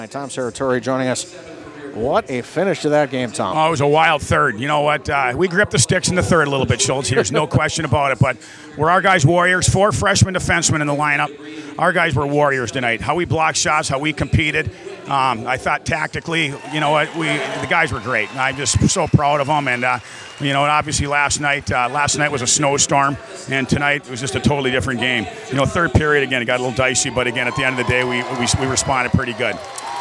Tom Serratore joining us. What a finish to that game, Tom. Oh, it was a wild third. You know what? We gripped the sticks in the third a little bit, Schultz. There's no question about it. But we're our guys warriors. 4 freshman defensemen in the lineup. Our guys were warriors tonight. How we blocked shots, how we competed. I thought tactically, you know what? The guys were great. I'm just so proud of them. And obviously last night was a snowstorm, and tonight it was just a totally different game. Third period again, it got a little dicey, but again, at the end of the day, we responded pretty good.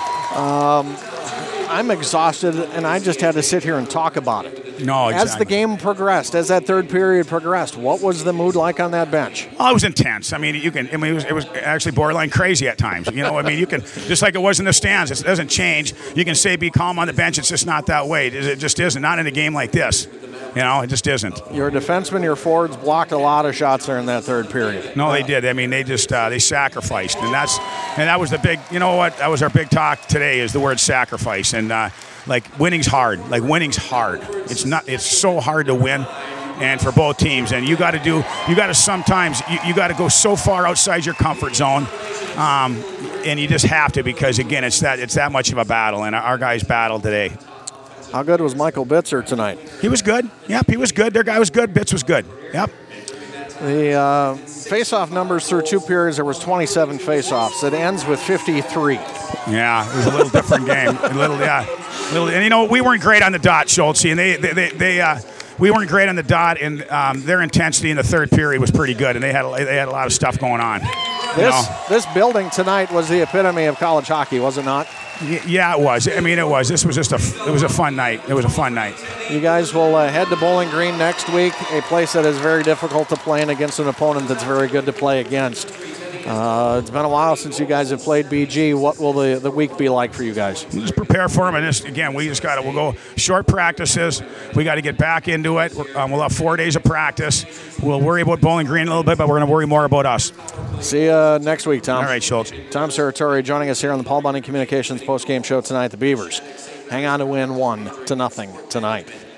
I'm exhausted, and I just had to sit here and talk about it. No, exactly. As the game progressed, as that third period progressed, what was the mood like on that bench? Oh, it was intense. It was actually borderline crazy at times. You can, just like it was in the stands, it doesn't change. You can say be calm on the bench. It's just not that way. It just isn't. Not in a game like this. It just isn't. Your defensemen, your forwards blocked a lot of shots there in that third period. No, they did. They sacrificed, and that was the big. You know what? That was our big talk today. Is the word sacrifice, and winning's hard. Winning's hard. It's so hard to win, and for both teams. And you got to sometimes go so far outside your comfort zone, and you just have to, because again, it's that much of a battle, and our guys battled today. How good was Michael Bitzer tonight? He was good. Yep, he was good. Their guy was good. Bitz was good. Yep. The face-off numbers through 2 periods, there was 27 face-offs. It ends with 53. Yeah, it was a little different game. And we weren't great on the dot, Schultz, and we weren't great on the dot, and their intensity in the third period was pretty good, and they had a lot of stuff going on. This building tonight was the epitome of college hockey, was it not? Yeah, it was. It was. This was it was a fun night. It was a fun night. You guys will head to Bowling Green next week, a place that is very difficult to play in against an opponent that's very good to play against. It's been a while since you guys have played BG. What will the week be like for you guys? We'll just prepare for them, and we'll go short practices. We got to get back into it. We'll have 4 days of practice. We'll worry about Bowling Green a little bit, but we're going to worry more about us. See you next week, Tom. All right, Schultz. Tom Serratore joining us here on the Paul Bunyan Communications postgame show tonight. The Beavers hang on to win 1-0 tonight.